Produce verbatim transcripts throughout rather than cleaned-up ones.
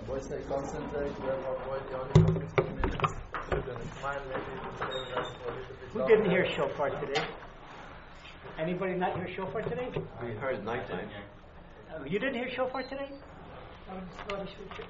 boy say concentrate, we have avoid the only fifteen minutes. We're going to smile maybe to stay with us for a little bit. Who didn't hear shofar today? Anybody not hear shofar today? We heard nighttime. Uh, you didn't hear shofar today? No.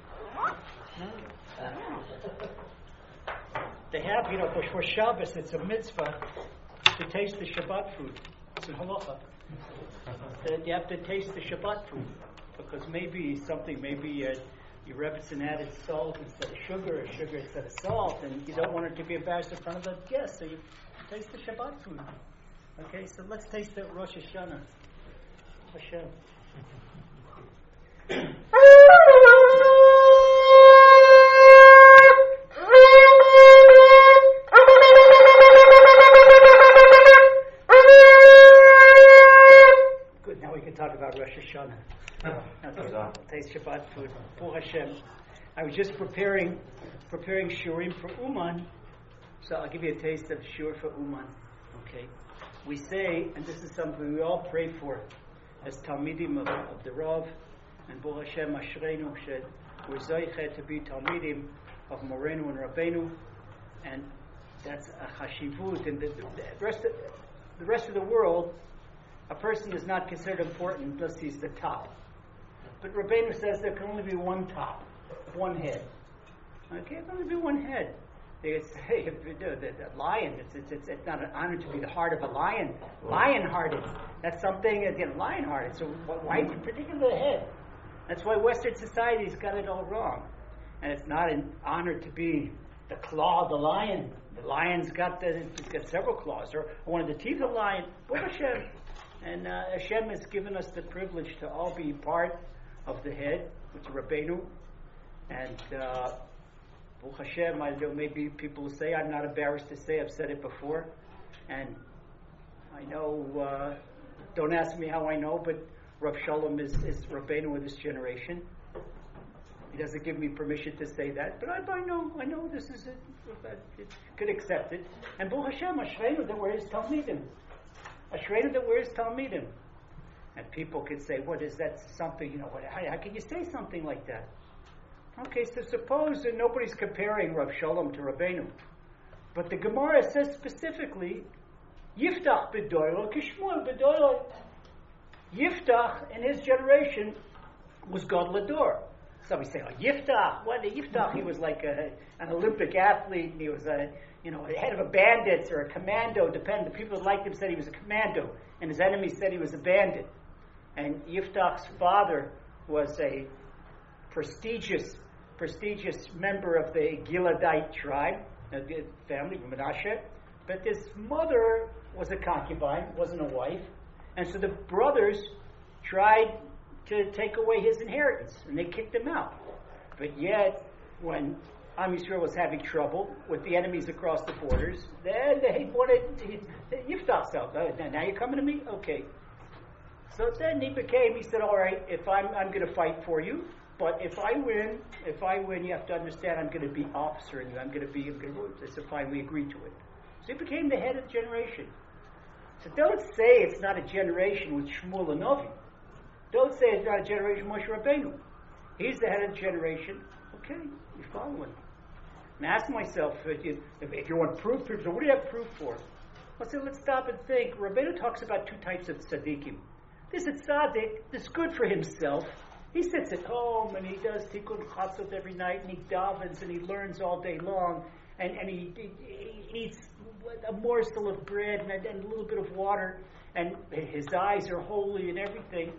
They have, you know, for Shabbos, it's a mitzvah to taste the Shabbat food. It's in halacha. That you have to taste the Shabbat food because maybe something, maybe uh, your Rebbetzin added salt instead of sugar, or sugar instead of salt, and you don't want it to be embarrassed in front of the guests, so you taste the Shabbat food. Okay, so let's taste the Rosh Hashanah. Hashem. Good, now we can talk about Rosh Hashanah. Okay, taste Shabbat food. Baruch Hashem. I was just preparing preparing shurim for Uman, so I'll give you a taste of shur for Uman. Okay, we say, and this is something we all pray for as Talmidim of, of the Rav, and Baruch Hashem Ashreinu, shed we're zoichet to be Talmidim of Morenu and Rabbeinu, and that's a chashivut. And the, the rest of the rest of the world, a person is not considered important unless he's the top. But Rabbeinu says there can only be one top, one head. Okay, there can only be one head. They say, if you do, the, the lion, it's, it's, it's, it's not an honor to be the heart of a lion. Lion-hearted. That's something, again, lion-hearted. So why particularly the head? That's why Western society's got it all wrong. And it's not an honor to be the claw of the lion. The lion's got, the, it's got several claws. Or one of the teeth of the lion. Baruch Hashem. And uh, Hashem has given us the privilege to all be part of the head, which is Rabbeinu. And uh, Baruch Hashem, I know maybe people will say, I'm not embarrassed to say, I've said it before. And I know, uh, don't ask me how I know, but Rav Shalom is, is Rabbeinu of this generation. He doesn't give me permission to say that, but I, I know, I know this is it. It could accept it. And Baruch Hashem, Ashreinu, that we're his Talmidim. Ashreinu, that we're his Talmidim. And people could say, what is that something, you know, what, how, how can you say something like that? Okay, so suppose that nobody's comparing Rav Shalom to Rabbeinu. But the Gemara says specifically, Yiftach b'doilo, Kishmuel b'doilo. Yiftach, in his generation, was Gadol Hador. So we say, oh, Yiftach, what? Yiftach, he was like a, an Olympic athlete, and he was a, you know, head of a bandits or a commando, depending. The people that liked him said he was a commando, and his enemies said he was a bandit. And Yiftach's father was a prestigious, prestigious member of the Gileadite tribe, a family from Menashe. But his mother was a concubine, wasn't a wife. And so the brothers tried to take away his inheritance, and they kicked him out. But yet, when Am Yisrael was having trouble with the enemies across the borders, then they wanted Yiftach's out. Now you're coming to me? Okay. So then he became, he said, all right, if I'm I'm going to fight for you, but if I win, if I win, you have to understand I'm going to be officer in you. I'm going to be, I'm going to, I said, fine, we agreed to it. So he became the head of the generation. So don't say it's not a generation with Shmuel and Novi. Don't say it's not a generation with Moshe Rabbeinu. He's the head of the generation. Okay, you follow him. And ask myself, if you, if, if you want proof, proof, so what do you have proof for? Well, so let's stop and think. Rabbeinu talks about two types of tzaddikim. There's a tzaddik that's good for himself. He sits at home and he does tikkun chatzot every night and he davens and he learns all day long and, and he, he, he eats a morsel of bread and a, and a little bit of water and his eyes are holy and everything.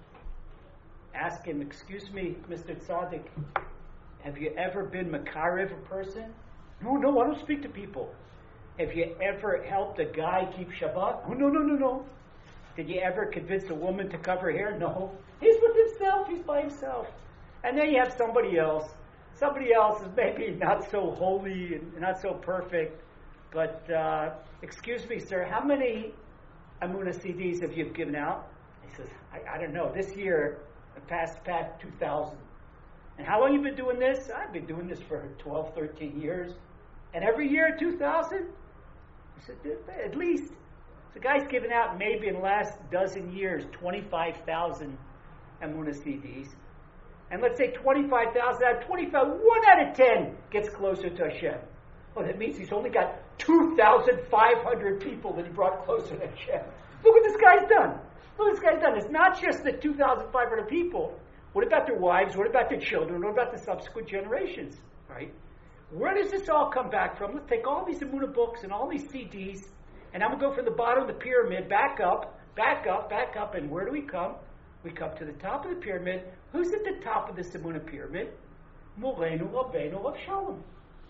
Ask him, excuse me, Mister Tzaddik, have you ever been makarev a person? No, no, I don't speak to people. Have you ever helped a guy keep Shabbat? Oh, no, no, no, no. Did you ever convince a woman to cover her hair? No. He's with himself. He's by himself. And then you have somebody else. Somebody else is maybe not so holy and not so perfect. But, uh, excuse me, sir, how many Amunah C Ds have you given out? He says, I, I don't know. This year, past, past two thousand. And how long have you been doing this? I've been doing this for twelve, thirteen years. And every year, two thousand? I said, at least. The guy's given out maybe in the last dozen years twenty-five thousand Amunah C Ds. And let's say twenty-five thousand out of twenty-five, one out of ten gets closer to Hashem. Well, that means he's only got two thousand five hundred people that he brought closer to Hashem. Look what this guy's done. Look what this guy's done. It's not just the two thousand five hundred people. What about their wives? What about their children? What about the subsequent generations? Right? Where does this all come back from? Let's take all these Emunah books and all these C Ds, and I'm going to go from the bottom of the pyramid, back up, back up, back up, and where do we come? We come to the top of the pyramid. Who's at the top of this Emunah pyramid? Moreinu Rabbeinu Rav Shalom.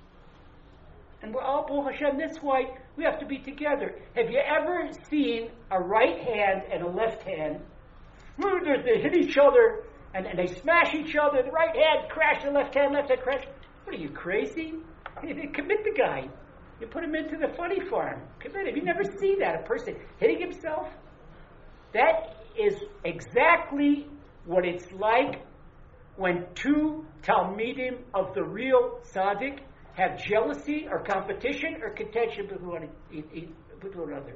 And we're all Baruch Hashem. That's why we have to be together. Have you ever seen a right hand and a left hand? They hit each other and, and they smash each other. The right hand crash, the left hand, left hand crash. What are you, crazy? Commit the guy. You put him into the funny farm. Commit him. You never see that, a person hitting himself. That is exactly what it's like when two Talmidim of the real tzaddik have jealousy or competition or contention with one, with one another.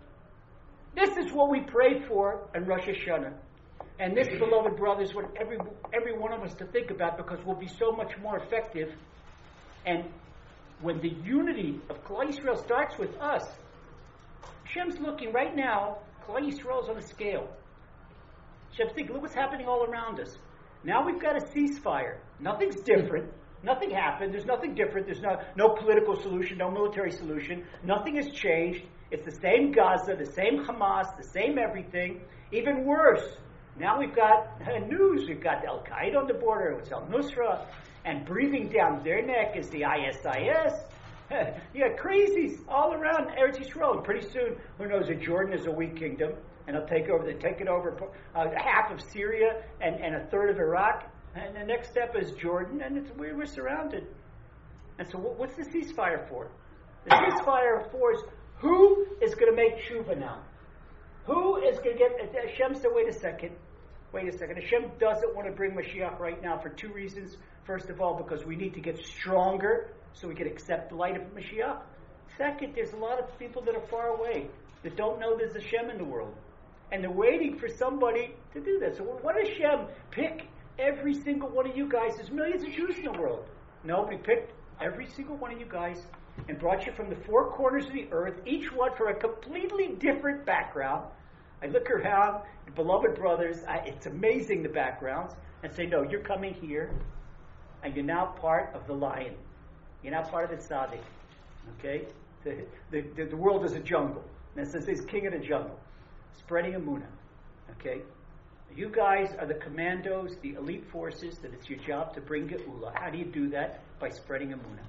This is what we pray for in Rosh Hashanah. And this, beloved brothers, what every every one of us to think about, because we'll be so much more effective. And when the unity of Klal Yisrael starts with us, Hashem's looking right now, Klal Yisrael's on a scale. Hashem's thinking, look what's happening all around us. Now we've got a ceasefire. Nothing's different. Nothing happened. There's nothing different. There's no, no political solution, no military solution. Nothing has changed. It's the same Gaza, the same Hamas, the same everything. Even worse, now we've got uh, news. We've got Al Qaeda on the border. It's Al Nusra. And breathing down their neck is the I S I S. You got crazies all around Eretz Yisrael. And pretty soon, who knows, if Jordan is a weak kingdom, and they'll take over, they take it over uh, half of Syria and, and a third of Iraq. And the next step is Jordan, and it's, we're, we're surrounded. And so what, what's the ceasefire for? The ceasefire for is, who is going to make tshuva now? Who is going to get... Hashem said, wait a second. Wait a second. Hashem doesn't want to bring Mashiach right now for two reasons. First of all, because we need to get stronger so we can accept the light of Mashiach. Second, there's a lot of people that are far away that don't know there's a Hashem in the world. And they're waiting for somebody to do that. So what does Hashem pick every single one of you guys? There's millions of Jews in the world. No, he picked every single one of you guys and brought you from the four corners of the earth, each one for a completely different background. I look around, beloved brothers, I, it's amazing the backgrounds, and say, no, you're coming here, and you're now part of the lion. You're now part of the tzaddik. Okay? The, the, the, the world is a jungle. And it says he's king of the jungle. Spreading Emunah. Okay? You guys are the commandos, the elite forces, that it's your job to bring Geula. How do you do that? By spreading Emunah.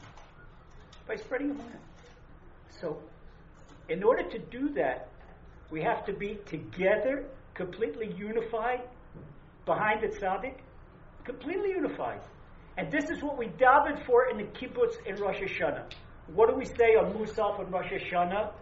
By spreading Emunah. So, in order to do that, we have to be together, completely unified, behind the tzaddik, completely unified. And this is what we davened for in the kibbutz in Rosh Hashanah. What do we say on Musaf on Rosh Hashanah?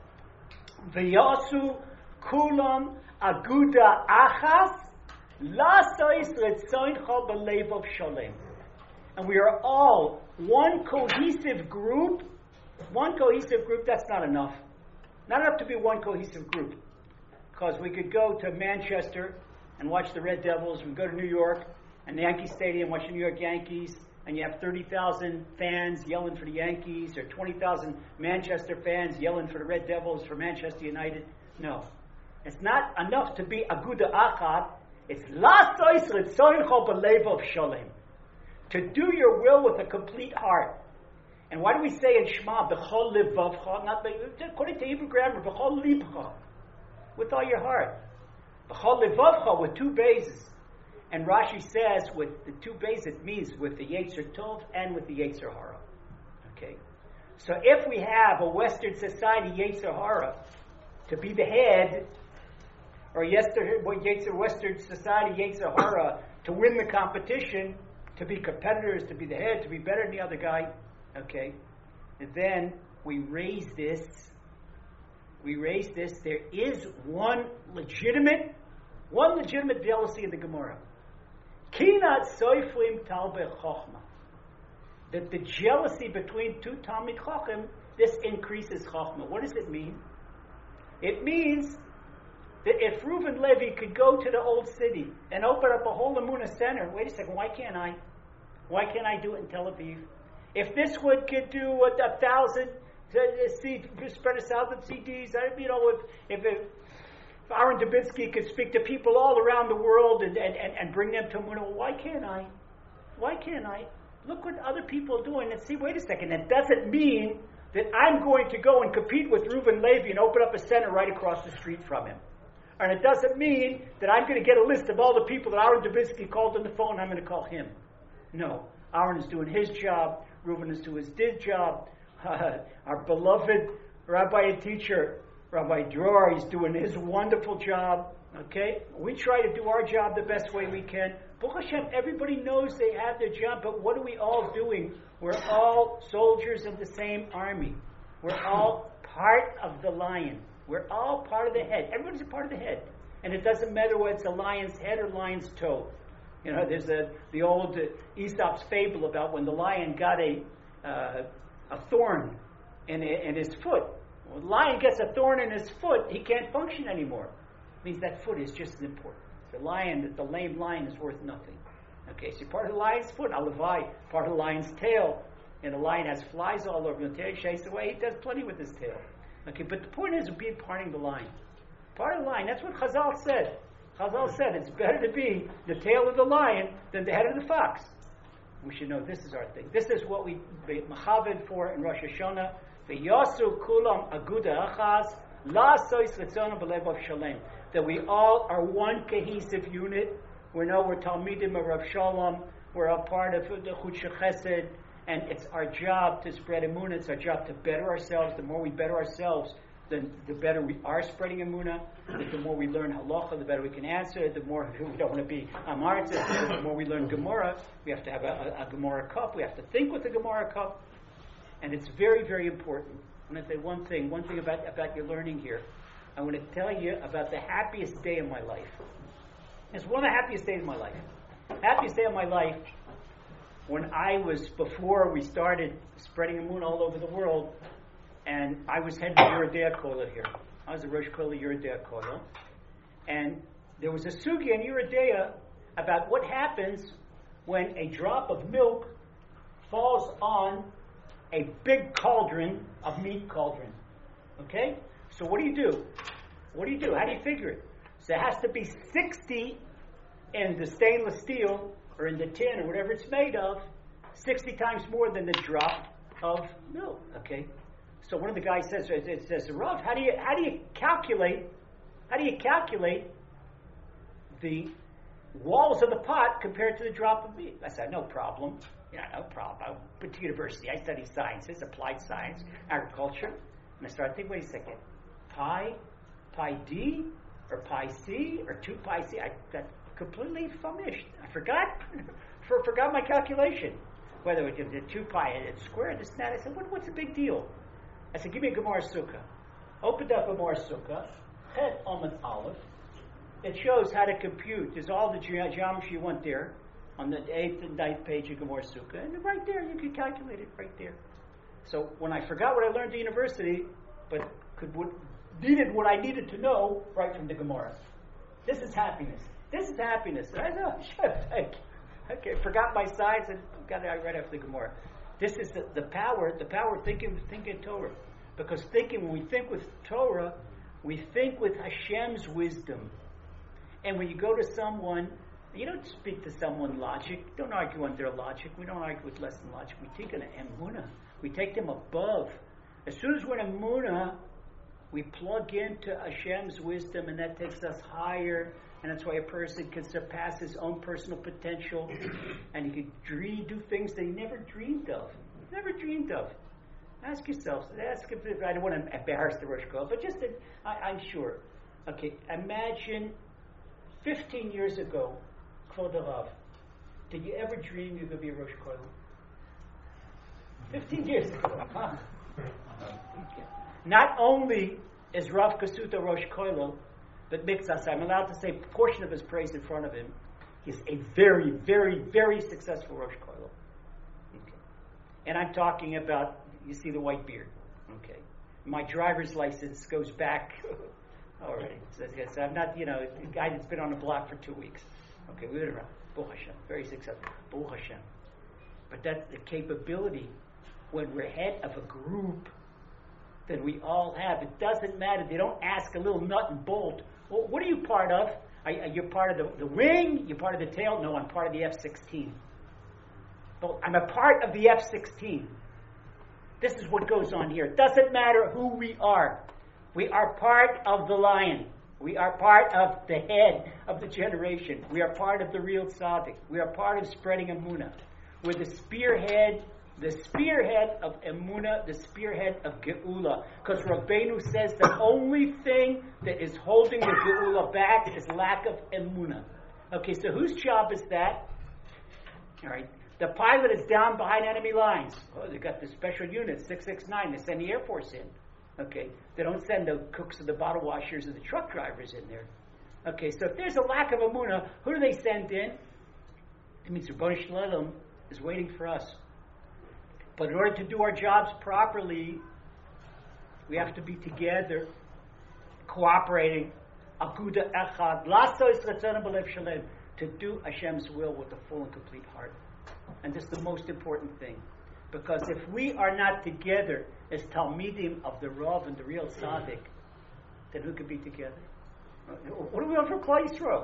V'yasu kulam aguda achas lasois retzoincha b'levav shalem. And we are all one cohesive group. One cohesive group, that's not enough. Not enough to be one cohesive group. Because we could go to Manchester and watch the Red Devils. We could go to New York and the Yankee Stadium, watch the New York Yankees, and you have thirty thousand fans yelling for the Yankees, or twenty thousand Manchester fans yelling for the Red Devils, for Manchester United. No. It's not enough to be aguda achat. It's lasois retzoincha b'levav shalem. To do your will with a complete heart. And why do we say in Shema, b'chol livavcha, not according to Hebrew grammar, b'chol libcha, with all your heart. B'chol livavcha, with two bases. And Rashi says, with the two bases, it means with the Yetzer Tov and with the Yetzer Hara. Okay? So if we have a Western society Yetzer Hara to be the head, or Yetzer, Western society Yetzer Hara to win the competition, to be competitors, to be the head, to be better than the other guy, okay? And then we raise this, we raise this, there is one legitimate, one legitimate jealousy in the Gemara. Kinat soiflim talbe chochma. That the jealousy between two Talmid Chacham, this increases chochma. What does it mean? It means that if Reuven Levi could go to the old city and open up a whole Emunah center, wait a second, why can't I? Why can't I do it in Tel Aviv? If this would could do a, a thousand, C, spread a thousand C Ds, I, you know, if if, if Aaron Dubinsky could speak to people all around the world and, and, and, and bring them to Emunah, well, why can't I? Why can't I? Look what other people are doing and see, wait a second, that doesn't mean that I'm going to go and compete with Reuven Levi and open up a center right across the street from him. And it doesn't mean that I'm going to get a list of all the people that Aaron Dubinsky called on the phone and I'm going to call him. No. Aaron is doing his job. Reuven is doing his job. Uh, our beloved rabbi and teacher, Rabbi Dror, he's doing his wonderful job. Okay? We try to do our job the best way we can. Baruch Hashem, everybody knows they have their job, but what are we all doing? We're all soldiers of the same army. We're all part of the lion. We're all part of the head. Everybody's a part of the head. And it doesn't matter whether it's a lion's head or lion's toe. You know, there's a, the old uh, Aesop's fable about when the lion got a uh, a thorn in, a, in his foot. When the lion gets a thorn in his foot, he can't function anymore. It means that foot is just as important. The lion, the lame lion is worth nothing. Okay, so part of the lion's foot, alavai, part of the lion's tail. And the lion has flies all over him. The tail chased away. He does plenty with his tail. Okay, but the point is be parting the line. Part of the line. That's what Chazal said. Chazal said it's better to be the tail of the lion than the head of the fox. We should know this is our thing. This is what we be machaved for in Rosh Hashanah. V'yasu kulam aguda achaz la sois ritzona b'levav shalem. That we all are one cohesive unit. We know we're Talmidim of Rav Shalom. We're a part of the Chut Shechesed. And it's our job to spread Emunah. It's our job to better ourselves. The more we better ourselves, then the better we are spreading Emunah. The more we learn Halacha, the better we can answer. The more we don't want to be Amartzis. The more we learn Gemara, we have to have a, a, a Gemara cup. We have to think with the Gemara cup. And it's very, very important. I want to say one thing. One thing about, about your learning here. I want to tell you about the happiest day of my life. It's one of the happiest days of my life. Happiest day of my life when I was, before we started spreading Emunah all over the world, and I was head of Yeridea Kola here. I was the Rosh Kola Yeridea Kola. And there was a sugya in Yeridea about what happens when a drop of milk falls on a big cauldron of meat cauldron. Okay? So what do you do? What do you do? How do you figure it? So it has to be sixty in the stainless steel or in the tin or whatever it's made of, sixty times more than the drop of milk. Okay? So one of the guys says, it says, Rav, how do you how do you calculate how do you calculate the walls of the pot compared to the drop of meat? I said, no problem. Yeah, no problem. I went to university. I studied sciences, applied science, agriculture. And I started thinking, wait a second. Pi, pi D, or pi C, or two pi C. I got completely famished. I forgot, for, forgot my calculation. Whether it was two pi and it's square, this and that. I said, what, what's the big deal? I said, give me a Gemara Sukkah. Opened up a Gemara Sukkah, Het Amud Aleph. It shows how to compute. There's all the ge- geometry you want there on the eighth and ninth page of Gemara Sukkah. And right there, you can calculate it right there. So when I forgot what I learned at university, but could would, needed what I needed to know right from the Gemara. This is happiness. This is happiness. And I know, thank you. Okay, forgot my science and got it right after the Gemara. This is the, the power, the power of thinking, thinking Torah. Because thinking, when we think with Torah, we think with Hashem's wisdom. And when you go to someone, you don't speak to someone logic. Don't argue on their logic. We don't argue with less than logic. We take an emunah. We take them above. As soon as we're in emunah, we plug into Hashem's wisdom, and that takes us higher. And that's why a person can surpass his own personal potential, and he can dream, do things that he never dreamed of. Never dreamed of. Ask yourselves. Ask if, I don't want to embarrass the Rosh Kollel, but just that I, I'm sure. Okay, imagine fifteen years ago, Kvod Rav, did you ever dream you could be a Rosh Kollel? Fifteen years ago, huh? Okay. Not only is Rav Kasuta Rosh Kollel, but Mikzas, I'm allowed to say a portion of his praise in front of him. He's a very, very, very successful Rosh Kollel. Okay. And I'm talking about, you see the white beard. Okay. My driver's license goes back already. So, so I'm not, you know, a guy that's been on the block for two weeks. Okay, we've been around. Baruch Hashem, very successful. Baruch Hashem. But that's the capability when we're head of a group that we all have. It doesn't matter. They don't ask a little nut and bolt. Well, what are you part of? Are, are you part of the, the wing? You're part of the tail? No, I'm part of the F sixteen. But I'm a part of the F sixteen. This is what goes on here. It doesn't matter who we are. We are part of the lion. We are part of the head of the generation. We are part of the real tzaddik. We are part of spreading emunah. We're the spearhead, the spearhead of emunah, the spearhead of geula. Because Rabbeinu says the only thing that is holding the geula back is lack of emunah. Okay, so whose job is that? All right. The pilot is down behind enemy lines. Oh, they got the special unit, six six nine. They send the Air Force in. Okay, they don't send the cooks or the bottle washers or the truck drivers in there. Okay, so if there's a lack of emunah, who do they send in? It means Rebbeinu Shalom is waiting for us. But in order to do our jobs properly, we have to be together, cooperating. Aguda echad, lasos ratzon b'lev shalem, to do Hashem's will with a full and complete heart. And this is the most important thing. Because if we are not together as Talmidim of the Rav and the real Tzaddik, then who could be together? What do we want from Klal Yisrael?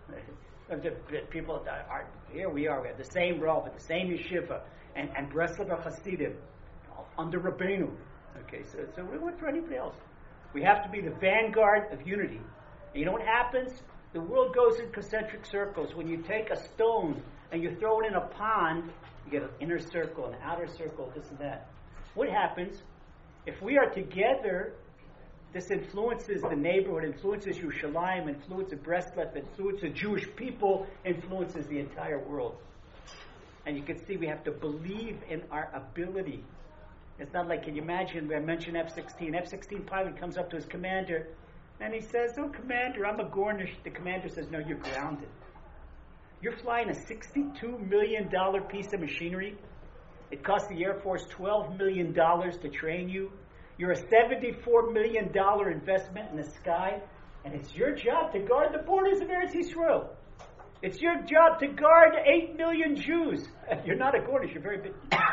The people that are here, we are. We have the same Rav, the same yeshiva, and and Breslev Hasidim under Rabbeinu. Okay, so so we want for anybody else. We have to be the vanguard of unity. And you know what happens? The world goes in concentric circles. When you take a stone and you throw it in a pond, you get an inner circle, an outer circle, this and that. What happens? If we are together, this influences the neighborhood, influences Yerushalayim, influences Breslev, influences Jewish people, influences the entire world. And you can see we have to believe in our ability. It's not like, can you imagine, I mentioned F sixteen. F sixteen pilot comes up to his commander, and he says, oh, Commander, I'm a Gornish. The commander says, no, you're grounded. You're flying a sixty-two million dollars piece of machinery. It cost the Air Force twelve million dollars to train you. You're a seventy-four million dollars investment in the sky. And it's your job to guard the borders of Eretz Yisrael. It's your job to guard eight million Jews. You're not a Gornish, you're very big.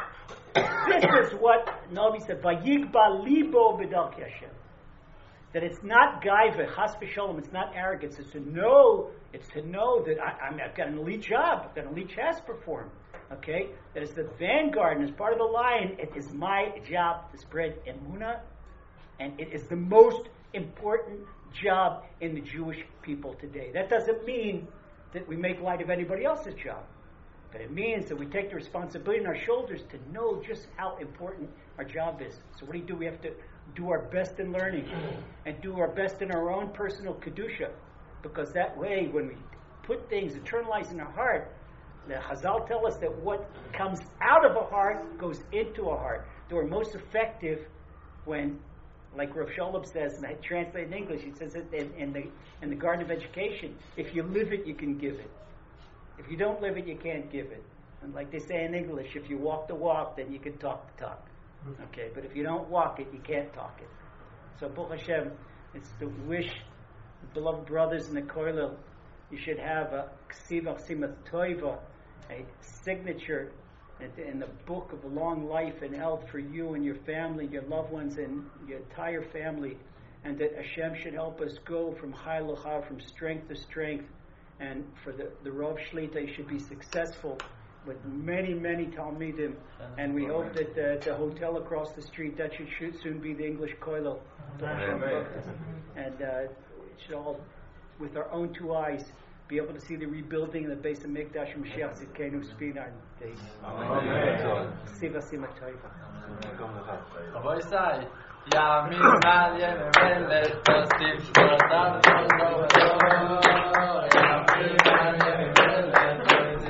This is what Navi said, Vayigba libo b'darkei Hashem. That it's not gaiva, chas v'sholom, it's not arrogance. It's to know, it's to know that I, I'm, I've got an elite job, I've got an elite task to perform. Okay? That is the vanguard, and as part of the lion, it is my job to spread emunah, and it is the most important job in the Jewish people today. That doesn't mean that we make light of anybody else's job. But it means that we take the responsibility on our shoulders to know just how important our job is. So what do you do? We have to do our best in learning and do our best in our own personal kedusha. Because that way, when we put things, internalize in our heart, the Chazal tell us that what comes out of a heart goes into a heart. They are most effective when, like Rav Shalom says, and I translate in English, he says it in, in the in the Garden of Education, if you live it, you can give it. If you don't live it, you can't give it. And like they say in English, if you walk the walk, then you can talk the talk. Okay, but if you don't walk it, you can't talk it. So Baruch Hashem, it's to wish the beloved brothers in the Koilel, you should have a ksiva simat toiva, a signature in the book of long life and health for you and your family, your loved ones, and your entire family, and that Hashem should help us go from chai l'chai, from strength to strength, and for the, the Rav Shlita should be successful with many, many Talmidim, and we hope that uh, the hotel across the street, that should, should soon be the English Koilel. And uh, it should all, with our own two eyes, be able to see the rebuilding of the base of Mikdash and Mashiach Zidkenu speed our days. Amen. Siva Sima Taiva. Rabbi Isai, Yamin Mal Yemen Let Tostiv Shvatam Shvatam Yamin Mal Yemen Let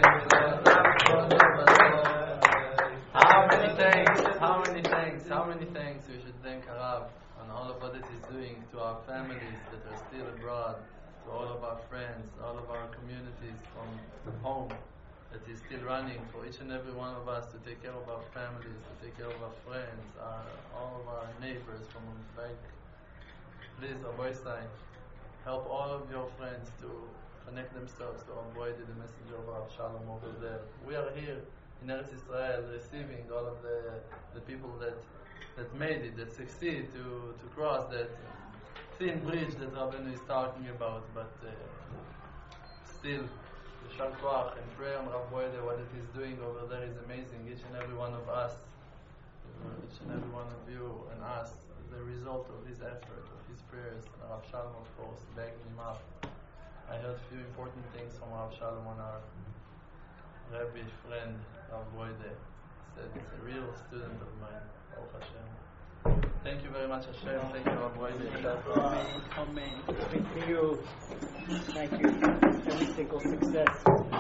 How many thanks, how many thanks, how many thanks we should thank Harav on all of what it is doing to our families that are still abroad, to all of our friends, all of our communities from home that is still running, for each and every one of us to take care of our families, to take care of our friends, our, all of our neighbors from back. Please, Rabbi Isai, help all of your friends to connect themselves to Rav Broide, the messenger of Rav Shalom over there. We are here in Eretz Israel receiving all of the the people that that made it, that succeed to, to cross that thin bridge that Rabbeinu is talking about, but uh, still, Yeshar Koach and pray on Rav Broide, what it is doing over there is amazing. Each and every one of us, each and every one of you and us, the result of his effort, of his prayers, and Rav Shalom, of course, backing him up. I heard a few important things from Rav Shalom on our Rebbe friend, Rav Broide. Said he's a real student of mine. Baruch Hashem. Thank you very much, Hashem. Thank you, Rav Broide. Amen. Amen. Thank you. Thank you. Every single success.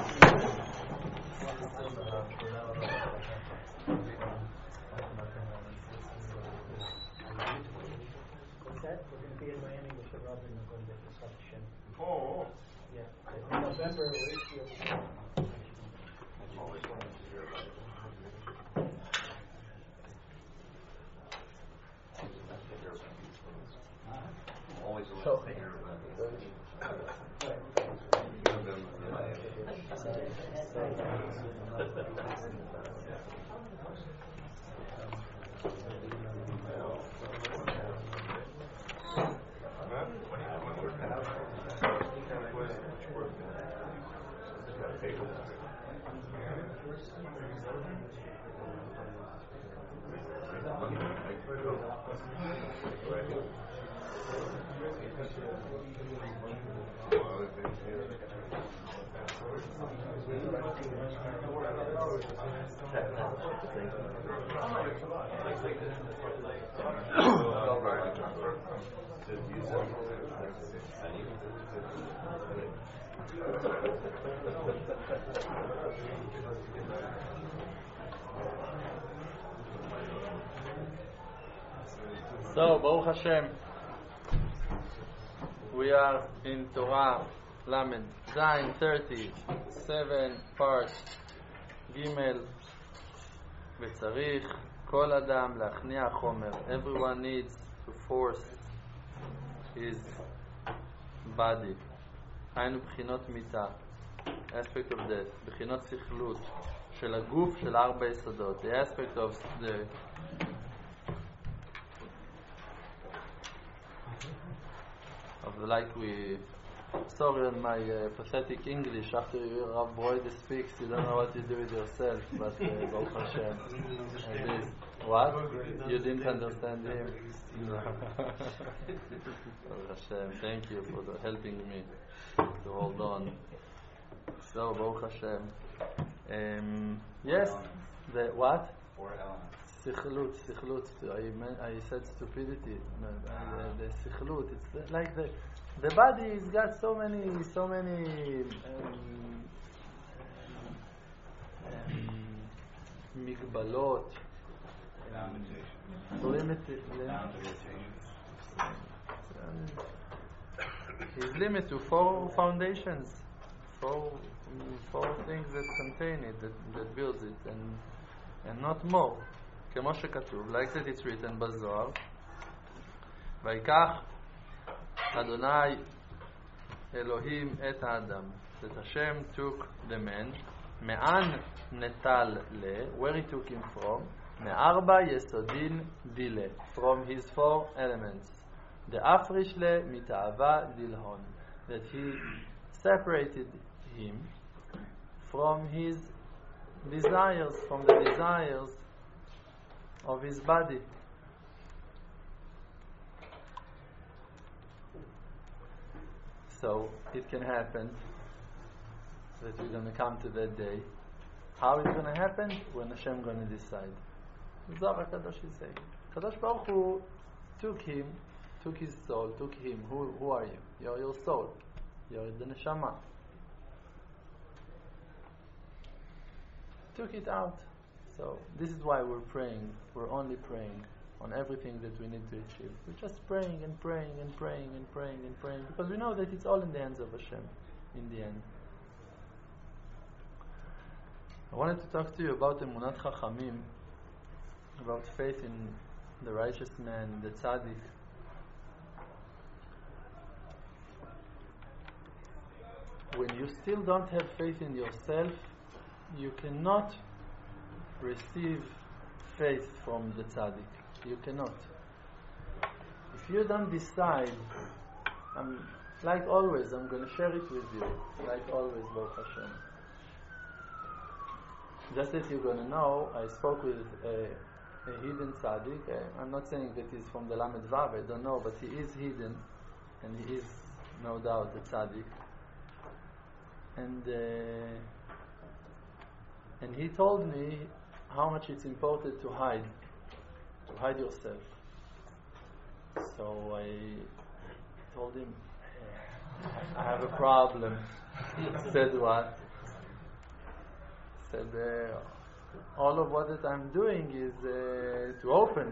What's that? We're going to be in Miami with the Rabbi and we're going to get this Hashem. Oh. Yeah. In November, we're here. Always wanted to hear about it. Always wanted to hear about it. So, Baruch Hashem, we are in Torah Lamed Zayin thirty, seven parts, Gimel, וצריך כל אדם להכניע חומר. Everyone needs to force his body. היינו בחינות מיתה, aspect of death, בחינות סכלות של הגוף של ארבע יסודות. The aspect of the of the, like we sorry on my uh, pathetic English. After you hear Rav Broide speaks, you don't know what to do with yourself, but uh, Baruch Hashem, at least. What? You didn't understand him? Baruch Hashem, thank you for the helping me to hold on. So, Baruch Hashem. Um, yes, the what? Four elements. Sichlut, sichlut. I, meant, I said stupidity. No, the, the sichlut. It's like the the body has got so many, so many um, um, migbalot, limited. He's limited to four foundations, four four things that contain it, that, that builds it, and and not more. כמו שכתוב, like that it's written בזוהר, ויקח אדוני אלוהים את האדם, that Hashem took the man, מאן נטל ל, where he took him from, מארבע יסודין דילה, from his four elements, דאפריש ל מתאווה דילהון, that he separated him from his desires, from the desires of his body. So it can happen that we're going to come to that day. How it's going to happen? When Hashem going to decide. Zohar HaKadosh is saying. Kadosh Baruch Hu took him, took his soul, took him. Who, who are you? You're your soul. You're the neshama. Took it out. So this is why we're praying. We're only praying on everything that we need to achieve. We're just praying and praying and praying and praying and praying because we know that it's all in the hands of Hashem in the end. I wanted to talk to you about Emunat Chachamim, about faith in the righteous man, the tzaddik. when you still don't have faith in yourself, you cannot receive faith from the tzaddik. You cannot. If you don't decide, I'm, like always, I'm going to share it with you. Like always, Baruch Hashem. Just that you're going to know, I spoke with a, a hidden tzaddik. I, I'm not saying that he's from the Lamed Vav, I don't know, but he is hidden, and he is no doubt a tzaddik. And uh, and he told me how much it's important to hide, to hide yourself. So I told him, I have a problem. He said, what? He said, uh, all of what that I'm doing is uh, to open.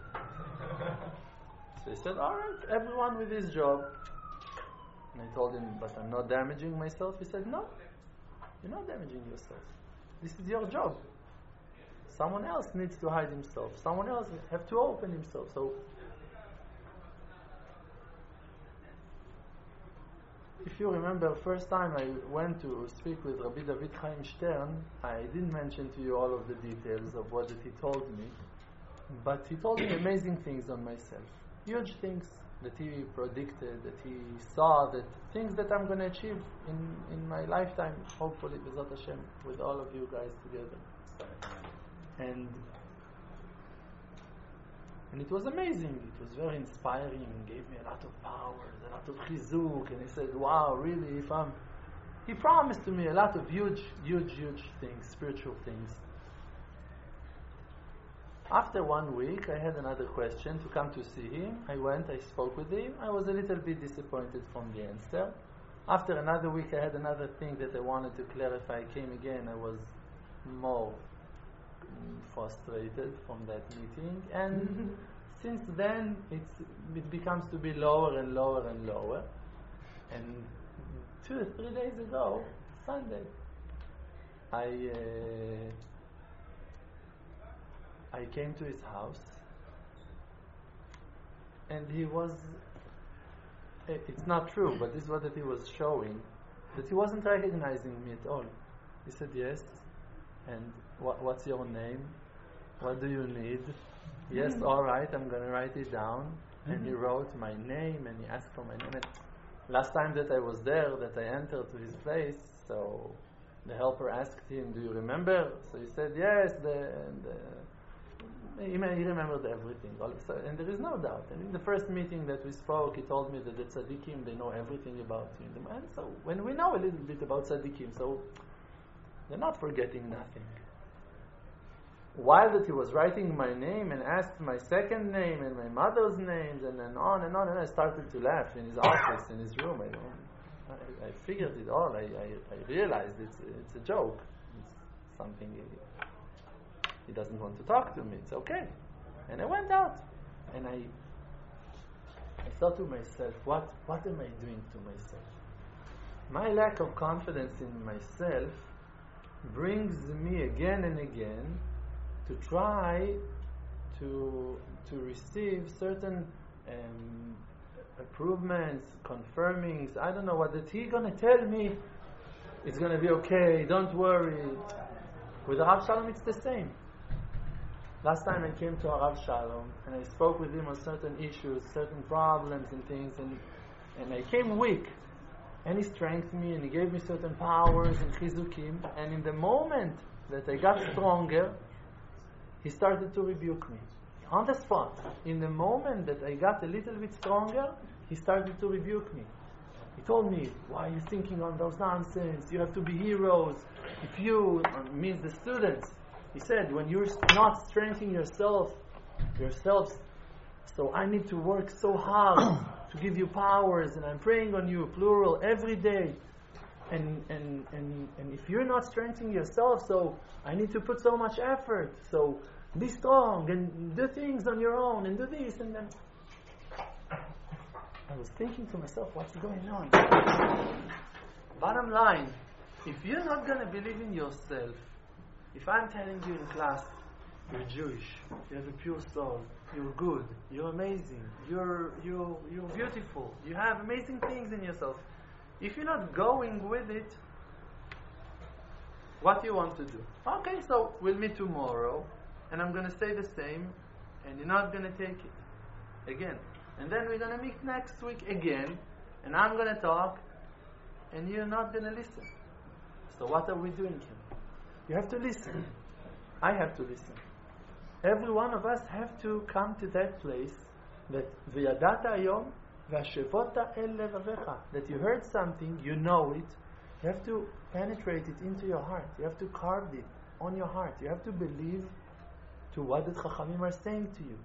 So he said, all right, everyone with his job. And I told him, but I'm not damaging myself. He said, no, you're not damaging yourself. This is your job. Someone else needs to hide himself. Someone else have to open himself. So, if you remember, first time I went to speak with Rabbi David Chaim Stern, I didn't mention to you all of the details of what that he told me, but he told me amazing things on myself, huge things that he predicted, that he saw, that things that I'm going to achieve in, in my lifetime, hopefully, B'ezrat Hashem, with all of you guys together. And and it was amazing. It was very inspiring. He gave me a lot of powers, a lot of chizuk, and he said, wow, really, if I'm... He promised to me a lot of huge, huge, huge things, spiritual things. After one week, I had another question to come to see him. I went, I spoke with him. I was a little bit disappointed from the answer. After another week, I had another thing that I wanted to clarify. I came again, I was more frustrated from that meeting. And since then, it's, it becomes to be lower and lower and lower. And two or three days ago, Sunday, I... Uh, I came to his house, and he was, it's not true, but this is what that he was showing, that he wasn't recognizing me at all. He said, yes, and what, what's your name? What do you need? Yes, all right, I'm going to write it down. And he wrote my name, and he asked for my name. And last time that I was there, that I entered to his place, so the helper asked him, do you remember? So he said, yes, the... the He, he remembered everything, also, and there is no doubt. And in the first meeting that we spoke, he told me that the tzaddikim, they know everything about him. And so, when we know a little bit about tzaddikim, so they're not forgetting nothing. While that he was writing my name and asked my second name and my mother's names, and then on and on, and I started to laugh in his office, in his room. I, I, I figured it all. I, I, I realized it's it's a joke. It's something. He doesn't want to talk to me. It's okay. And I went out, and I I thought to myself, what what am I doing to myself? My lack of confidence in myself brings me again and again to try to to receive certain um, improvements, confirmings. I don't know what that he's gonna tell me. It's gonna be okay. Don't worry. With Rav Shalom, it's the same. Last time I came to Rav Shalom and I spoke with him on certain issues, certain problems and things, and and I came weak, and he strengthened me and he gave me certain powers and chizukim, and in the moment that I got stronger, he started to rebuke me on the spot. In the moment that I got a little bit stronger, he started to rebuke me. He told me, why are you thinking on those nonsense? You have to be heroes. If you, uh, means the students, he said, when you're not strengthening yourself, yourselves, so I need to work so hard to give you powers, and I'm praying on you, plural, every day. And, and, and, and if you're not strengthening yourself, so I need to put so much effort. So be strong and do things on your own and do this and then. I was thinking to myself, what's going on? Bottom line, if you're not going to believe in yourself, if I'm telling you in class, you're Jewish, you have a pure soul, you're good, you're amazing, you're you're you're beautiful, you have amazing things in yourself. If you're not going with it, what do you want to do? Okay, so we'll meet tomorrow, and I'm going to say the same, and you're not going to take it again. And then we're going to meet next week again, and I'm going to talk, and you're not going to listen. So what are we doing here? You have to listen. I have to listen. Every one of us have to come to that place that v'yadata hayom v'ashevota el levavecha, that you heard something, you know it, you have to penetrate it into your heart. You have to carve it on your heart. You have to believe to what the Chachamim are saying to you.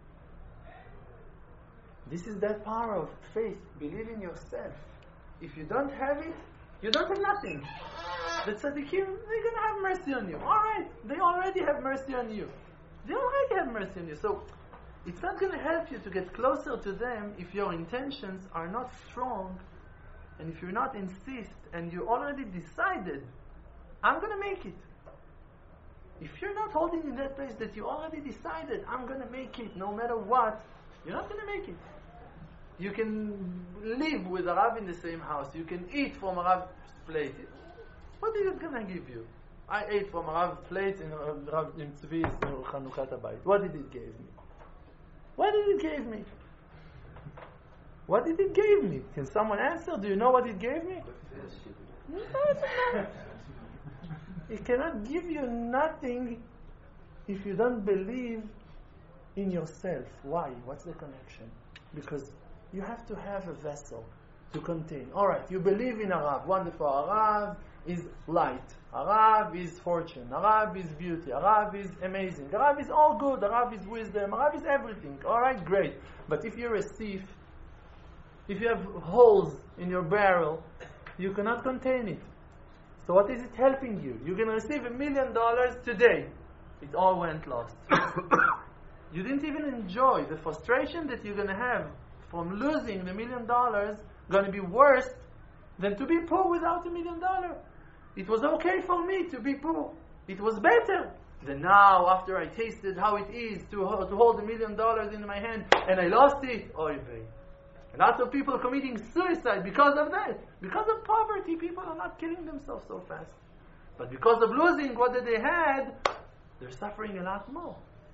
This is that power of faith. Believe in yourself. If you don't have it, you don't have nothing. The tzaddikim, they're going to have mercy on you. Alright, they already have mercy on you. They already have mercy on you. So, it's not going to help you to get closer to them if your intentions are not strong, and if you're not insist, and you already decided, I'm going to make it. If you're not holding in that place that you already decided, I'm going to make it no matter what, you're not going to make it. You can live with a Rav in the same house. You can eat from a Rav's plate. What is it going to give you? I ate from a Rav's plate in Rav in Tzvi's Chanukhat Habayit. What did it give me? What did it give me? What did it give me? Can someone answer? Do you know what it gave me? No, it's not. It cannot give you nothing if you don't believe in yourself. Why? What's the connection? Because you have to have a vessel to contain. Alright, you believe in a Rav. Wonderful. A Rav is light. A Rav is fortune. A Rav is beauty. A Rav is amazing. A Rav is all good. A Rav is wisdom. A Rav is everything. Alright, great. But if you're a thief, if you have holes in your barrel, you cannot contain it. So what is it helping you? You're going to receive a million dollars today. It all went lost. You didn't even enjoy the frustration that you're going to have from losing the million dollars, going to be worse than to be poor without a million dollars. It was okay for me to be poor. It was better than now, after I tasted how it is to, to hold a million dollars in my hand and I lost it. Oy vey. Lots of people committing suicide because of that. Because of poverty, people are not killing themselves so fast. But because of losing what they had, they're suffering a lot more.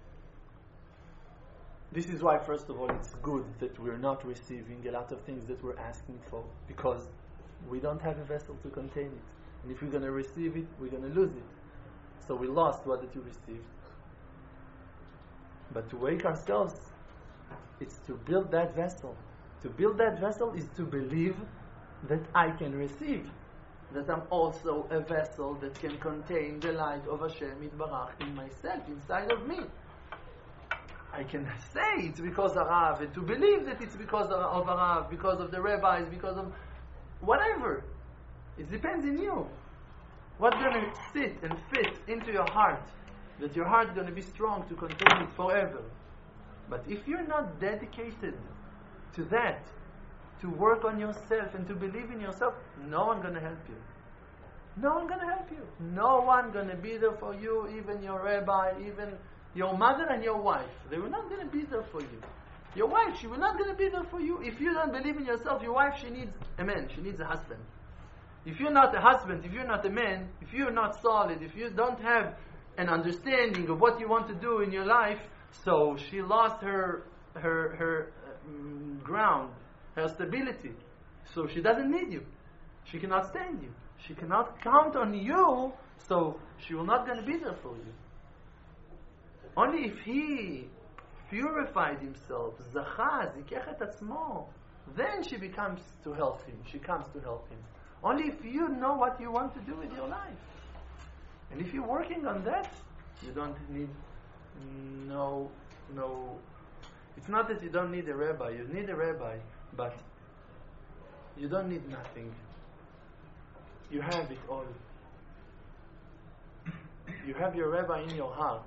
This is why, first of all, it's good that we're not receiving a lot of things that we're asking for, because we don't have a vessel to contain it. And if we're going to receive it, we're going to lose it. So we lost what that you received. But to wake ourselves, it's to build that vessel. To build that vessel is to believe that I can receive, that I'm also a vessel that can contain the light of Hashem Yitbarach in myself, inside of me. I can say it's because of Rav, and to believe that it's because of, of Rav, because of the rabbis, because of whatever. It depends on you. What's going to sit and fit into your heart, that your heart is going to be strong to contain it forever. But if you're not dedicated to that, to work on yourself and to believe in yourself, no one's going to help you. No one's going to help you. No one going to be there for you, even your rabbi, even your mother and your wife. They were not going to be there for you. Your wife, she was not going to be there for you. If you don't believe in yourself, your wife, she needs a man. She needs a husband. If you're not a husband, if you're not a man, if you're not solid, if you don't have an understanding of what you want to do in your life, so she lost her her her um, ground, her stability. So she doesn't need you. She cannot stand you. She cannot count on you, so she will not going to be there for you. Only if he purified himself, zacha, zikech et atzmo, then she becomes to help him. She comes to help him. Only if you know what you want to do with your life. And if you're working on that, you don't need no, no, it's not that you don't need a rabbi. You need a rabbi, but you don't need nothing. You have it all. You have your rabbi in your heart.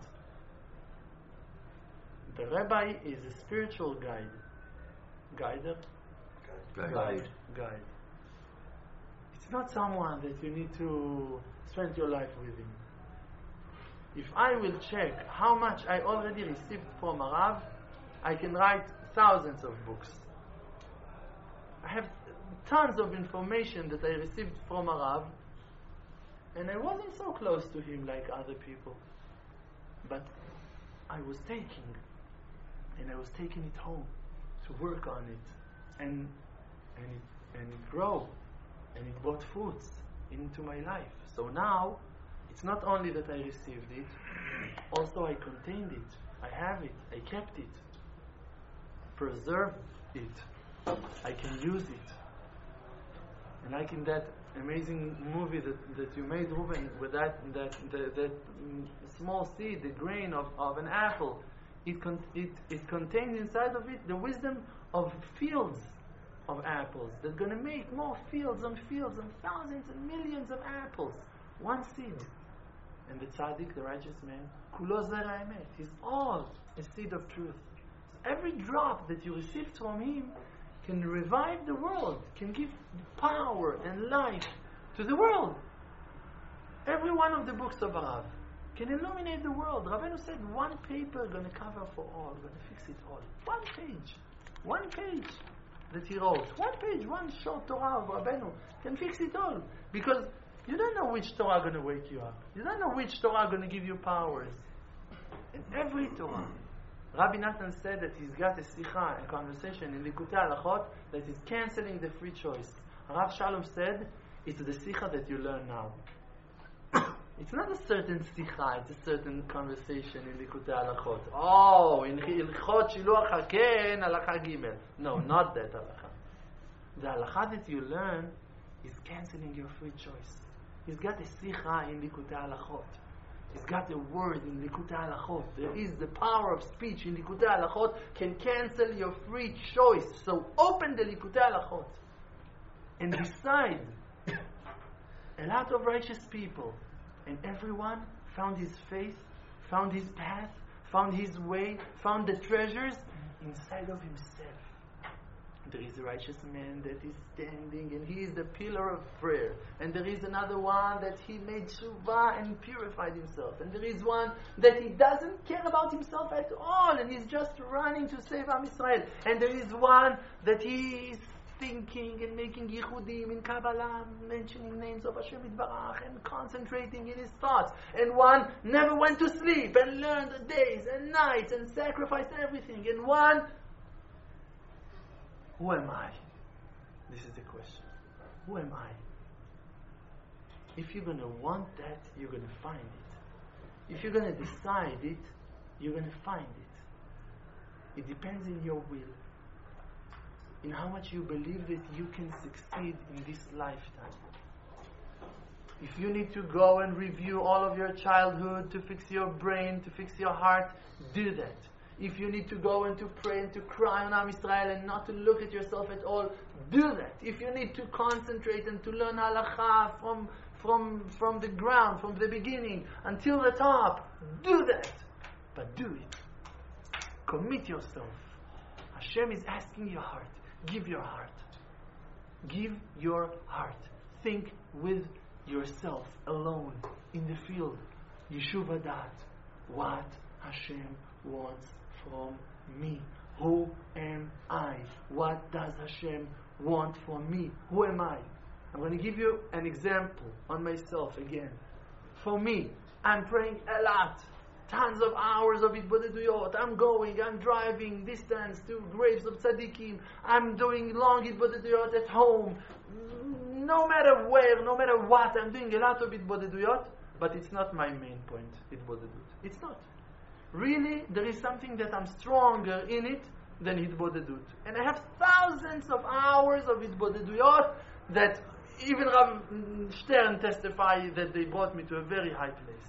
The rabbi is a spiritual guide. Guider? Guide. Guide. Guide. It's not someone that you need to spend your life with him. If I will check how much I already received from a Rav, I can write thousands of books. I have tons of information that I received from Arav, and I wasn't so close to him like other people. But I was taking, and I was taking it home to work on it, and and it, and it grew, and it brought fruits into my life. So now, it's not only that I received it, also I contained it, I have it, I kept it, preserved it, I can use it. And like in that amazing movie that, that you made, Ruben, with that that that, that mm, small seed, the grain of, of an apple, it, con- it it contains inside of it the wisdom of fields of apples that's going to make more fields and fields and thousands and millions of apples. One seed. And the tzaddik, the righteous man, kulo zera emet, he's all a seed of truth. So every drop that you received from him can revive the world, can give power and life to the world. Every one of the books of Arav can illuminate the world. Rabbeinu said one paper going to cover for all, going to fix it all. One page, one page that he wrote, one page, one short Torah of Rabbeinu can fix it all. Because you don't know which Torah going to wake you up. You don't know which Torah going to give you powers. In every Torah, Rabbi Nathan said that he's got a sicha, a conversation in Likutei Halachot that is cancelling the free choice. Rav Shalom said, it's the sicha that you learn now. It's not a certain sicha, it's a certain conversation in Likutei Halachot. Oh, in Hilchot Shiluach HaKen, Halacha Gimel. No, not that halacha. The halacha that you learn is cancelling your free choice. He's got a sicha in Likutei Halachot. He's got a word in Likutei Halachot. There is the power of speech in Likutei Halachot can cancel your free choice. So open the Likutei Halachot and decide. A lot of righteous people, and everyone found his faith, found his path, found his way, found the treasures inside of himself. There is a righteous man that is standing and he is the pillar of prayer. And there is another one that he made tshuva and purified himself. And there is one that he doesn't care about himself at all and he's just running to save Am Yisrael. And there is one that he is thinking and making yichudim in Kabbalah, mentioning names of Hashem Yitbarach and concentrating in his thoughts. And one never went to sleep and learned the days and nights and sacrificed everything. And one, who am I? This is the question. Who am I? If you're going to want that, you're going to find it. If you're going to decide it, you're going to find it. It depends on your will, in how much you believe that you can succeed in this lifetime. If you need to go and review all of your childhood to fix your brain, to fix your heart, do that. If you need to go and to pray and to cry on Am Yisrael and not to look at yourself at all, do that. If you need to concentrate and to learn halacha from, from, from the ground, from the beginning until the top, do that. But do it. Commit yourself. Hashem is asking your heart. Give your heart. Give your heart. Think with yourself alone in the field. Yeshuv Hadat. What Hashem wants from me. Who am I? What does Hashem want from me? Who am I? I'm going to give you an example on myself again. For me, I'm praying a lot. Tons of hours of Hitbodeduyot. I'm going, I'm driving distance to graves of tzaddikim. I'm doing long Hitbodeduyot at home. No matter where, no matter what, I'm doing a lot of Hitbodeduyot, but it's not my main point, Hitbodedut. It's not. Really, there is something that I'm stronger in it than Hitbodedut. And I have thousands of hours of Hitbodeduyot that even Rav Stern testified that they brought me to a very high place.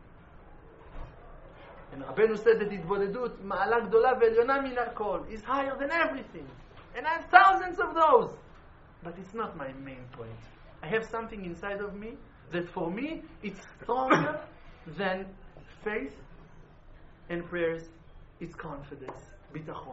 And Rabbeinu said that Hitbodedut, Ma'ala Gdola ve'Elyona min hakol, is higher than everything. And I have thousands of those. But it's not my main point. I have something inside of me that for me, it's stronger than faith and prayers. It's confidence, bitachon.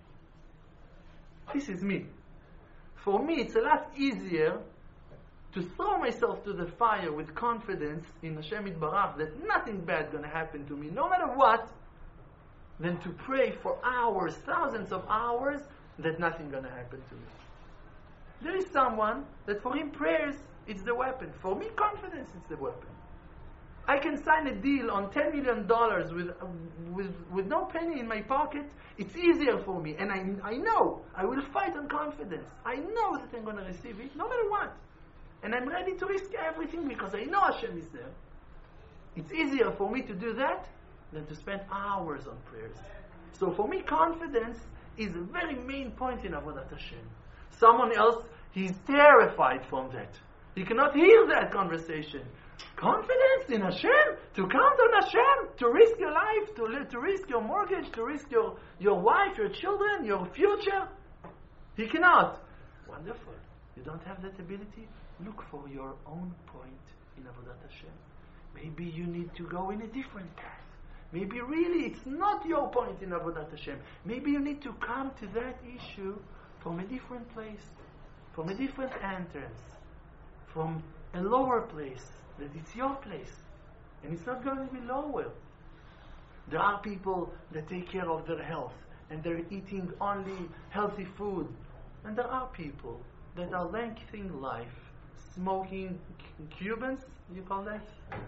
This is me. For me, it's a lot easier to throw myself to the fire with confidence in Hashem Yitbarach that nothing bad going to happen to me, no matter what, than to pray for hours, thousands of hours, that nothing going to happen to me. There is someone that for him prayers it's the weapon. For me, confidence is the weapon. I can sign a deal on ten million dollars with, uh, with, with no penny in my pocket. It's easier for me. And I, I know I will fight on confidence. I know that I'm going to receive it no matter what. And I'm ready to risk everything because I know Hashem is there. It's easier for me to do that than to spend hours on prayers. So for me, confidence is a very main point in Avodat Hashem. Someone else, he's terrified from that. He cannot hear that conversation. Confidence in Hashem, to count on Hashem, to risk your life, to li- to risk your mortgage, to risk your, your wife, your children, your future. He cannot. Wonderful. You don't have that ability? Look for your own point in Avodat Hashem. Maybe you need to go in a different path. Maybe really it's not your point in Avodat Hashem. Maybe you need to come to that issue from a different place, from a different entrance, from a lower place, that it's your place. And it's not going to be lower. There are people that take care of their health and they're eating only healthy food. And there are people that are lengthening life, smoking Cubans, you call that?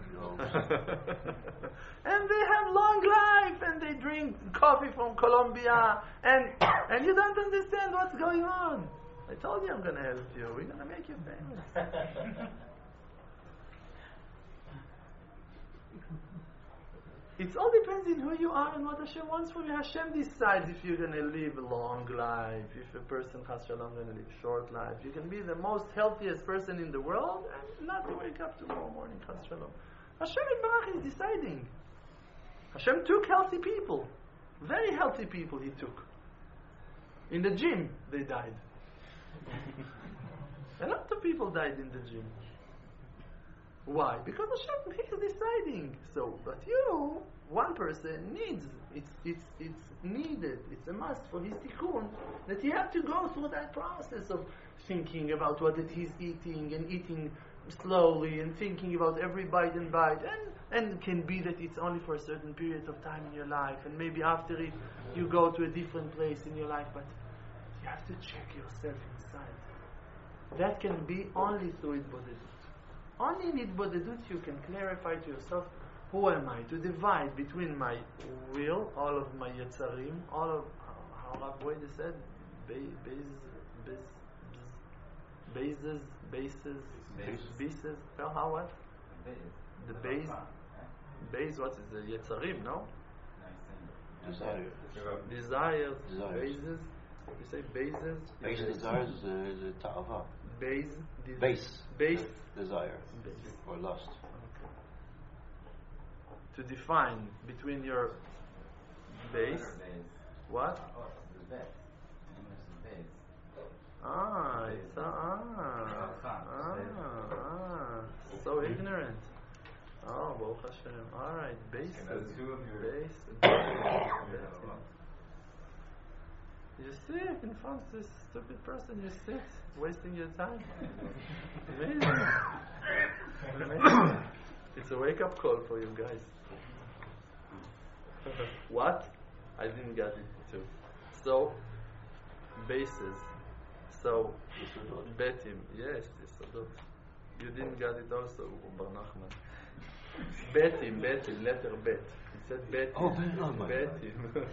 And they have long life and they drink coffee from Colombia and and you don't understand what's going on. I told you I'm going to help you. We're going to make you famous. It all depends on who you are and what Hashem wants from you. Hashem decides if you're going to live a long life, if a person, Chas Shalom, going to live short life. You can be the most healthiest person in the world and not to wake up tomorrow morning, Chas Shalom. Hashem Yitbarach is deciding. Hashem took healthy people. Very healthy people he took. In the gym, they died. A lot of people died in the gym. Why? Because Hashem is deciding. So, but you, one person needs, it's it's it's needed, it's a must for his tikkun, that you have to go through that process of thinking about what it is eating and eating slowly and thinking about every bite and bite. And, and it can be that it's only for a certain period of time in your life, and maybe after it you go to a different place in your life, but you have to check yourself inside. That can be only through Itbodedut. Only in Itbodedut you can clarify to yourself, who am I? To divide between my will, all of my Yetzarim, all of, how Rav Boyd said, bases, bases, bases, bases, well, how what? The base, base, what is the Yetzarim, no? Desire. Desires, Desires. bases, you say bases? Base desires is a, is a ta'ava. Base, de- Base. base, Desire. base. Or lust. To define between your base, what? Ah, it's a, ah, ah, ah, so ignorant. Oh, Baruch Hashem. All right, base, base. You sit in front of this stupid person. You sit, wasting your time. Amazing. Amazing. It's a wake-up call for you guys. What? I didn't get it too. So, bases. So, betim. Yes, yesodot. You didn't get it also, Bar Nachman. Betim, betim, letter bet. He said betim. Oh, no, my betim.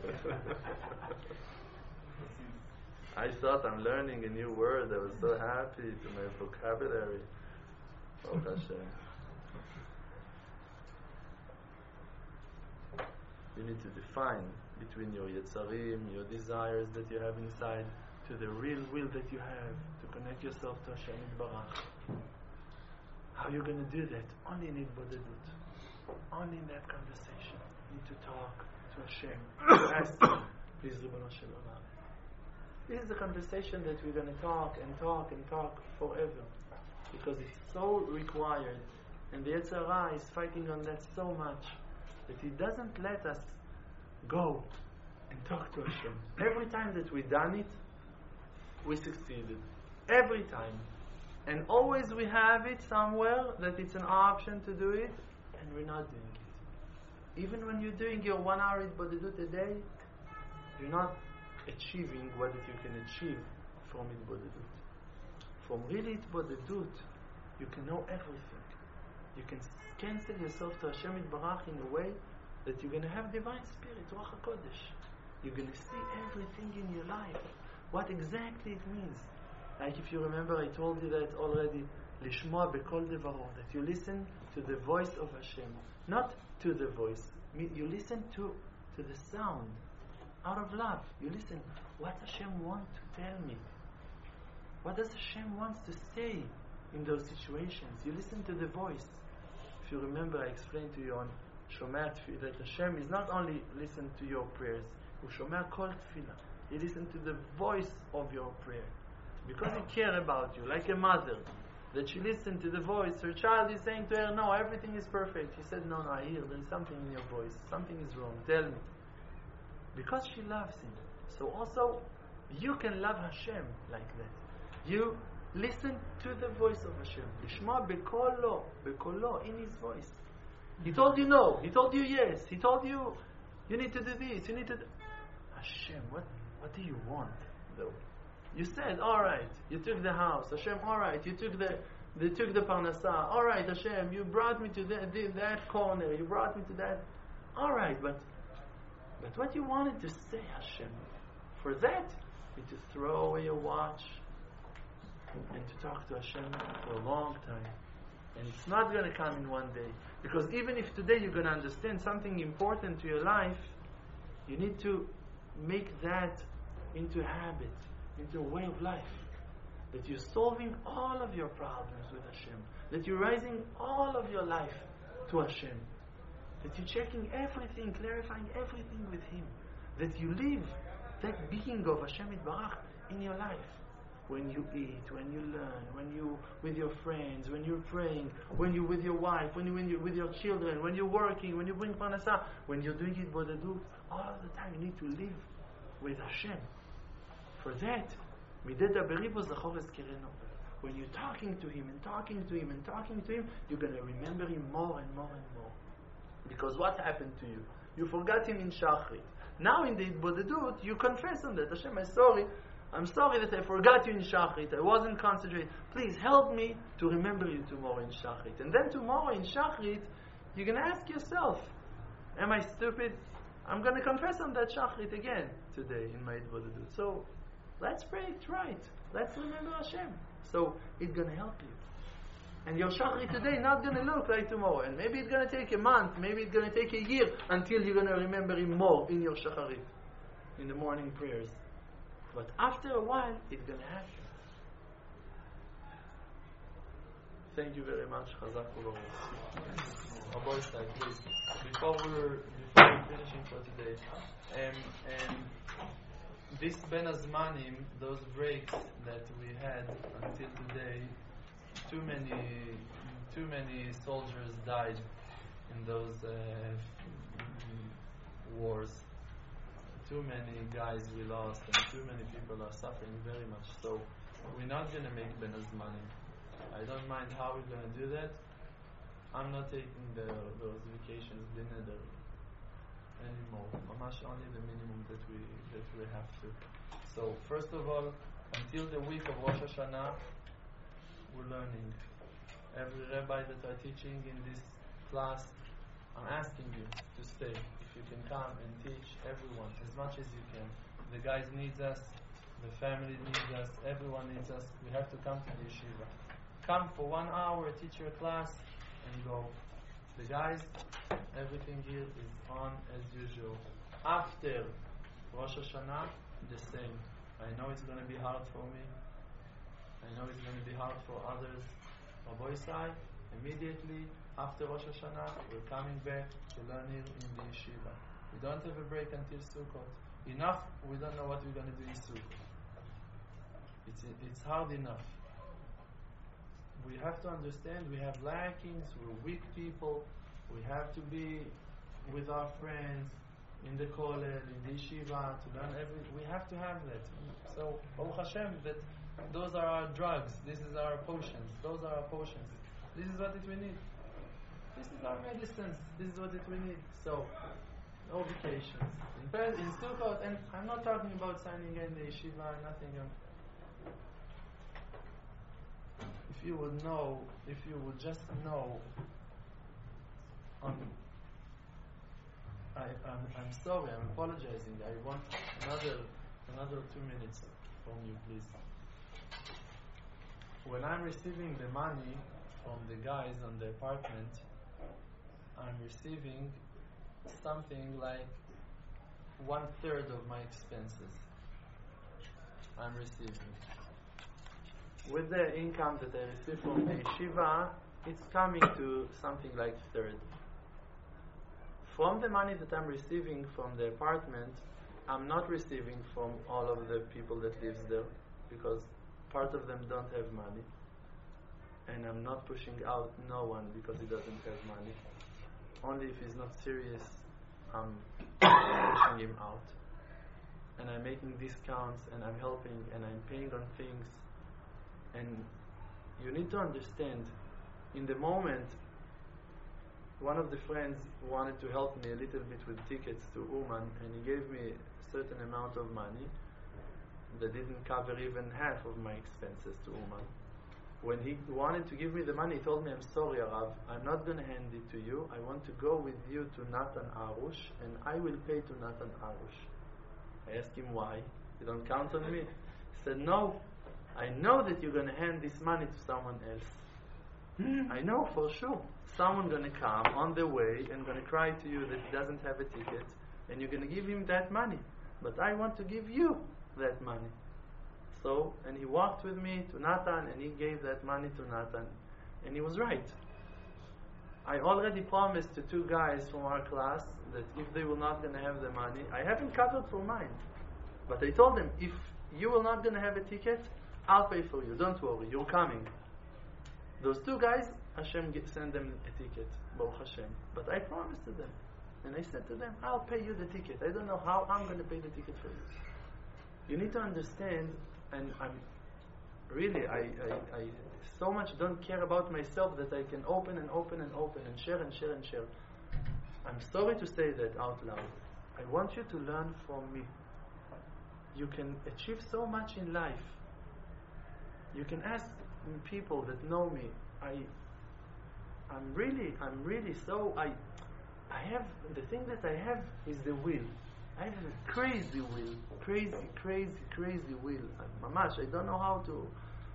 I thought I'm learning a new word. I was so happy to my vocabulary. Oh, Hashem. You need to define between your Yetzarim, your desires that you have inside, to the real will that you have, to connect yourself to Hashem Yitbarach. How are you going to do that? Only in Itbodedut. Only in that conversation. You need to talk to Hashem. To ask Him, please, Ribono Shel Olam. This is the conversation that we're going to talk and talk and talk forever. Because it's so required. And the Yetzer Hara is fighting on that so much that he doesn't let us go and talk to Hashem. Every time that we've done it, we succeeded. Every time. And always we have it somewhere that it's an option to do it, and we're not doing it. Even when you're doing your one hour Itbodedut a day, you're not achieving what that you can achieve from Itbodedut. from really Hitbodedut, you can know everything. You can cancel yourself to Hashem Yitbarach in a way that you're going to have divine spirit, Ruach HaKodesh. You're going to see everything in your life, what exactly it means. Like if you remember, I told you that already, Lishmoa Bekol Devaro, that you listen to the voice of Hashem, not to the voice. You listen to, to the sound, out of love. You listen, what Hashem wants to tell me? What does Hashem wants to say in those situations? You listen to the voice. If you remember, I explained to you on Shomea Tefillah that Hashem is not only listen to your prayers, Hu Shomea Kol Tefillah. He listens to the voice of your prayer. Because He cares about you, like a mother, that she listened to the voice. Her child is saying to her, no, everything is perfect. He said, no, no, I hear, there is something in your voice. Something is wrong. Tell me. Because she loves Him. So also, you can love Hashem like that. You listen to the voice of Hashem. Lishma bekolo, bekolo, in His voice. He told you no. He told you yes. He told you, you need to do this. You need to do... Hashem, what, what do you want, though? You said, all right. You took the house. Hashem, all right. You took the, they took the parnasah. All right, Hashem. You brought me to the, the, that corner. You brought me to that. All right, but, but what you wanted to say, Hashem, for that, you to throw away your watch and to talk to Hashem for a long time. And it's not going to come in one day. Because even if today you're going to understand something important to your life, you need to make that into a habit, into a way of life. That you're solving all of your problems with Hashem. That you're raising all of your life to Hashem. That you're checking everything, clarifying everything with Him. That you live that being of Hashem Yitbarach in your life. When you eat, when you learn, when you with your friends, when you're praying, when you're with your wife, when you when you with your children, when you're working, when you bring parnasah, when you're doing it bodedut, all of the time you need to live with Hashem. For that, when you're talking to Him and talking to Him and talking to Him, you're going to remember Him more and more and more. Because what happened to you? You forgot Him in Shachrit. Now in the bodedut, you confess on that. Hashem, I'm sorry. I'm sorry that I forgot you in Shachrit. I wasn't concentrating. Please help me to remember you tomorrow in Shachrit. And then tomorrow in Shachrit, you're going to ask yourself, am I stupid? I'm going to confess on that Shachrit again today in my Bodedut. So let's pray it right. Let's remember Hashem. So it's going to help you. And your Shachrit today not going to look like tomorrow. And maybe it's going to take a month. Maybe it's going to take a year until you're going to remember Him more in your Shacharit, in the morning prayers. But after a while, it's going to happen. Thank you very much, Chazak u'Baruch. Rabbi Isai, please. Before we're, before we're finishing for today, um, um, this Ben Azmanim, those breaks that we had until today, too many, too many soldiers died in those uh, wars. Too many guys we lost, and too many people are suffering very much. So we're not going to make Ben Azmanim. I don't mind how we're going to do that. I'm not taking the, those vacations dinner anymore. Mamash only the minimum that we that we have to. So first of all, until the week of Rosh Hashanah, we're learning. Every rabbi that are teaching in this class, I'm asking you to stay. You can come and teach everyone as much as you can. The guys needs us, the family needs us, everyone needs us. We have to come to the yeshiva. Come for one hour, teach your class, and go. The guys, everything here is on as usual. After Rosh Hashanah, the same. I know it's going to be hard for me. I know it's going to be hard for others. Rabbi Isai, immediately after Rosh Hashanah, we're coming back to learn here in the yeshiva. We don't have a break until Sukkot. Enough, we don't know what we're going to do in Sukkot. It's, it's hard enough. We have to understand we have lackings, we're weak people, we have to be with our friends in the kollel, in the yeshiva, to learn every. We have to have that. So, Baruch Hashem, that those are our drugs, this is our potions, those are our potions. This is what it we need. This is our medicines. This is what it we need. So, no vacations. In, in Sukkot, and I'm not talking about signing in the yeshiva, nothing. Um, if you would know, if you would just know, um, I, I'm, I'm sorry, I'm apologizing. I want another another two minutes from you, please. When I'm receiving the money from the guys on the apartment, I'm receiving something like one third of my expenses. I'm receiving. With the income that I receive from the yeshiva, it's coming to something like third. From the money that I'm receiving from the apartment, I'm not receiving from all of the people that lives there, because part of them don't have money, and I'm not pushing out no one because he doesn't have money. Only if he's not serious, I'm pushing him out. And I'm making discounts, and I'm helping, and I'm paying on things. And you need to understand, in the moment, one of the friends wanted to help me a little bit with tickets to Uman, and he gave me a certain amount of money that didn't cover even half of my expenses to Uman. When he wanted to give me the money, he told me, I'm sorry, Arav, I'm not going to hand it to you. I want to go with you to Natan Arush, and I will pay to Natan Arush. I asked him why. You don't count on me? He said, no, I know that you're going to hand this money to someone else. I know for sure. Someone going to come on the way and going to cry to you that he doesn't have a ticket, and you're going to give him that money. But I want to give you that money. So, and he walked with me to Natan, and he gave that money to Natan. And he was right. I already promised to two guys from our class that if they were not going to have the money, I haven't covered for mine. But I told them, if you were not going to have a ticket, I'll pay for you. Don't worry, you're coming. Those two guys, Hashem sent them a ticket, Baruch Hashem. But I promised to them. And I said to them, I'll pay you the ticket. I don't know how I'm going to pay the ticket for you. You need to understand, and I'm really, I, I, I so much don't care about myself that I can open and open and open and share and share and share. I'm sorry to say that out loud. I want you to learn from me. You can achieve so much in life. You can ask people that know me. I, I'm really, I'm really so, I, I have, the thing that I have is the will. I have a crazy will, crazy, crazy, crazy will. I'm, mamash, I don't know how to,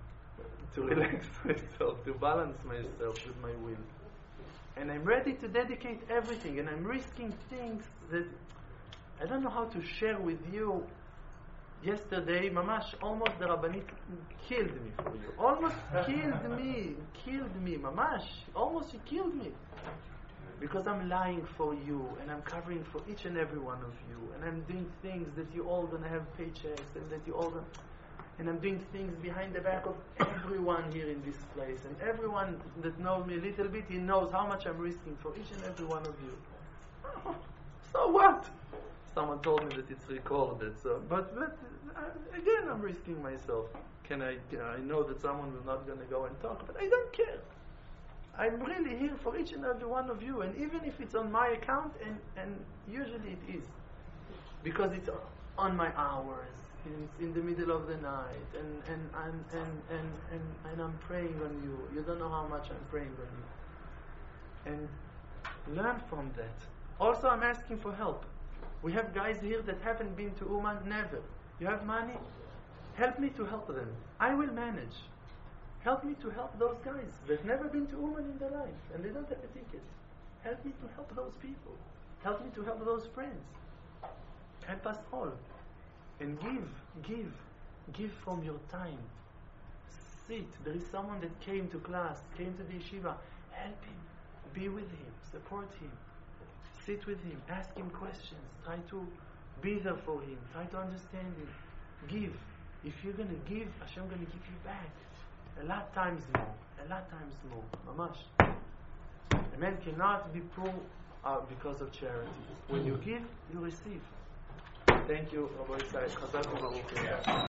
to relax myself, to balance myself with my will. And I'm ready to dedicate everything, and I'm risking things that I don't know how to share with you. Yesterday, mamash, almost the Rabbanit killed me for you. Almost killed me, killed me, mamash. Almost he killed me. Because I'm lying for you, and I'm covering for each and every one of you, and I'm doing things that you all gonna have paychecks, and that you all gonna, and I'm doing things behind the back of everyone here in this place, and everyone that knows me a little bit, he knows how much I'm risking for each and every one of you. Oh, so what? Someone told me that it's recorded, so but but uh, again, I'm risking myself. Can I? Uh, I know that someone is not gonna go and talk, but I don't care. I'm really here for each and every one of you, and even if it's on my account, and, and usually it is, because it's on my hours, and it's in the middle of the night, and and and and and, and, and I'm praying on you. You don't know how much I'm praying on you. And learn from that. Also, I'm asking for help. We have guys here that haven't been to Uman, never. You have money? Help me to help them. I will manage. Help me to help those guys that never been to Uman in their life and they don't have a ticket. Help me to help those people. Help me to help those friends. Help us all. And give, give, give from your time. Sit. There is someone that came to class, came to the yeshiva. Help him. Be with him. Support him. Sit with him. Ask him questions. Try to be there for him. Try to understand him. Give. If you're going to give, Hashem going to give you back. A lot times more. A lot times more. Mamash. A man cannot be poor uh, because of charity. When you give, you receive. Thank you, Rabbi Isai. Chazak u'Baruch.